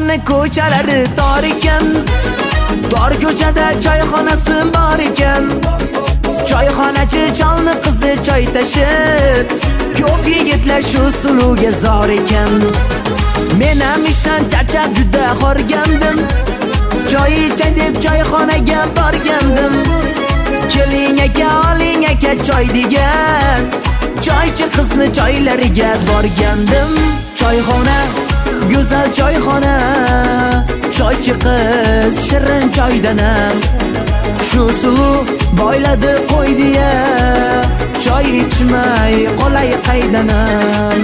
Shohlarni ko'chalari tor ekan, tor ko'chada choyxonasi bor ekan. Choyxonachi cholni qizi choy tashib, ko'p yigitlar shu suluga zor ekan. Men ham ishdan charchab juda xorgandim, choy ichay deb choyxonaga borgandim. Keling aka, oling aka choy degan, choychi qizni choylariga borgandim. Choyxona, go'zal choyxona, choychi qiz shirin choydanam. Shu suv boyladi qo'ydi-ya, choy ichmay qolay qaydanam.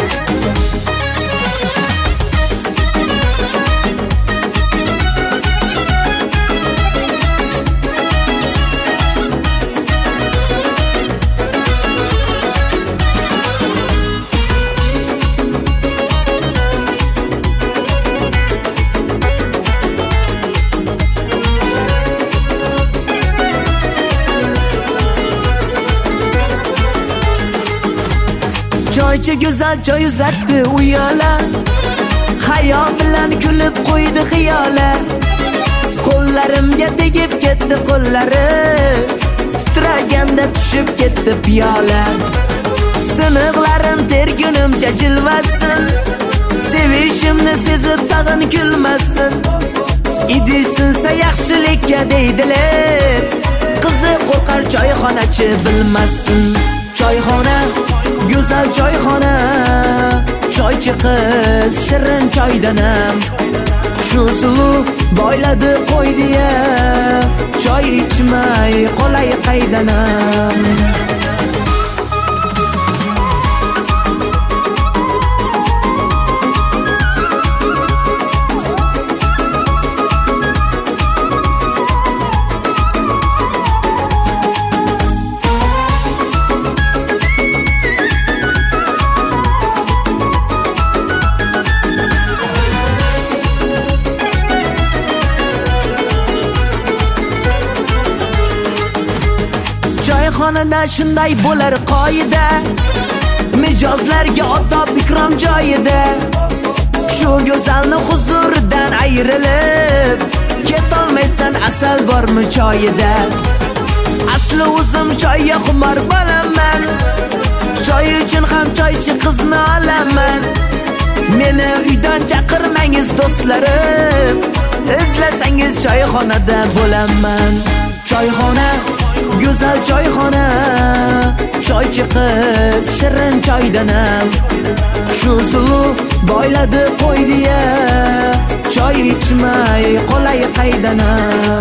Choychi go'zal choy uzatdi uyola, hayo bilan kulib qo'ydi xiyola. Qo'llarimga tegib ketdi qo'llari, titraganda tushib ketdi piyola. Siniqlarim tergunimcha jilvasin, sevishimni sezib tag'in kulmasin. Idish sinsa yaxshilikka deydilar, qizi qo'rqar choyxonachi bilmasin. Choyxona, go'zal choyxona, choychi qiz shirin choydanam. Shu suv boyladi qo'ydi-ya, choy ichmay qolay qaydanam. Choyxonada shunday bo'lar qoida, mijozlarga odob ikrom joyida. Shu go'zalni huzuridan ayrilib, ketolmaysan asal bormi choyida. Asli o'zim choyga xumor bo'laman, choy uchun ham choychi qizni olaman. Meni uydan chaqirmangiz do'stlarim, izlasangiz choyxonada bo'laman. Choyxona, go'zal choyxona, choychi qiz shirin choydanam. Shu suv boyladi qo'ydi-ya, choy ichmay qolay qaydanam.